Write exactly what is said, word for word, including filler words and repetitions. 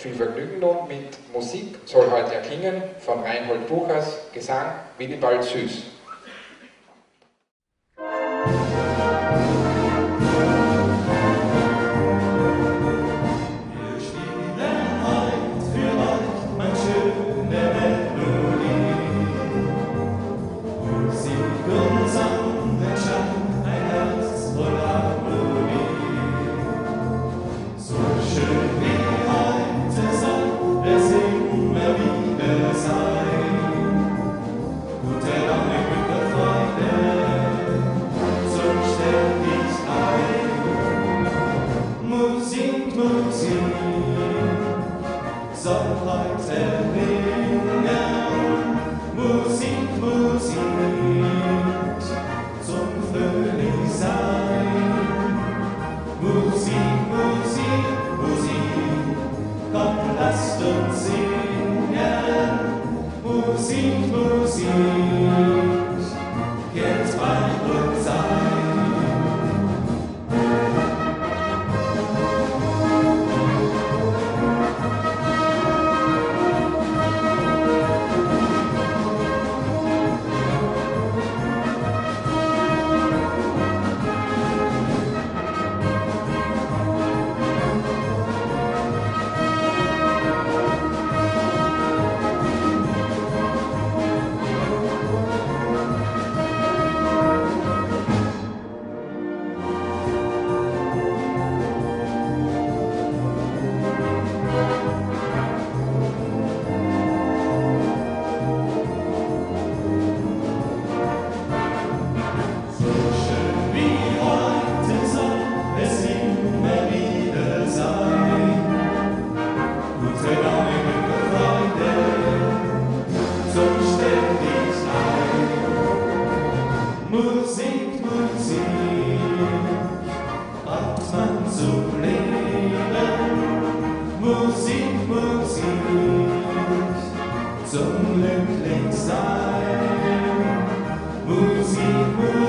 Viel Vergnügen nun mit Musik soll heute erklingen von Reinhold Buchers, Gesang Willibald Süß. Soll heute ringen, Musik, Musik, zum Fröhlichsein. Musik, Musik, Musik, komm, lasst uns singen. Musik, Musik, kehrt bei uns ein. Musik, Musik, braucht man zum Leben. Musik, Musik, zum Glücklichsein. Musik, Musik.